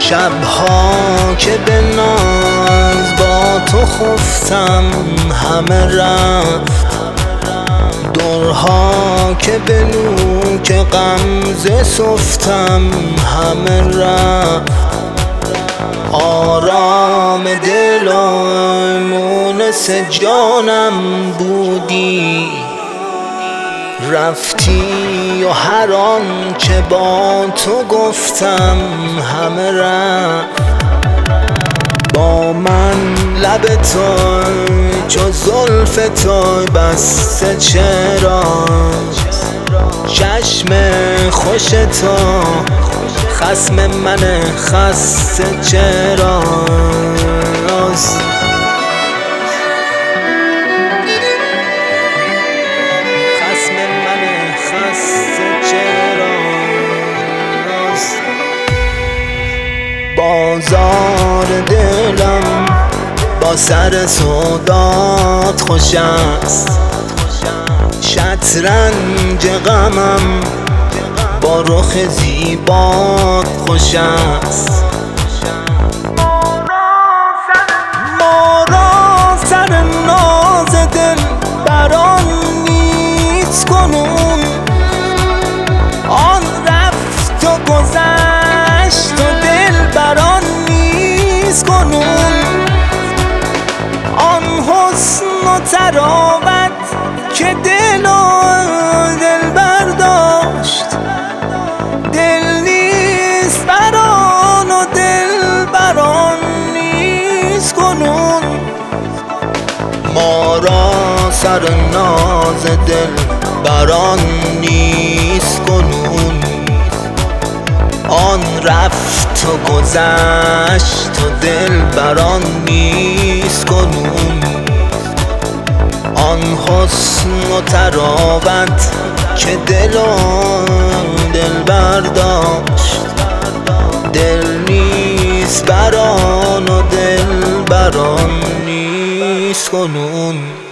شبها که به ناز با تو خفتم همه رفت، دورها که به نوک غمزه سفتم همه رفت. آرام دل و مونس جانم بودی، رفتی و هر آن که با تو گفتم همه رفت. با من لب تو چو زلف تو بسته چرا، چشم خوش تو خصم من خسته چرا. بازار دلم با سر سودات خوش است، شطرنج غمم با رخ زیبات خوش است. ما را سر ناز دل بران نیست کنون، آن رفت و گذشت و دل بران نیست کنون. آن حسن و طراوت که دل برداشت، دل نیست بران و دل بران نیست کنون. ما را سر ناز دل بران نیست کنون، آن رفت و گذشت و دل بران نیست کنون. آن حسن و طراوت که دل برداشت، دل نیست بران و دل بران نیست کنون.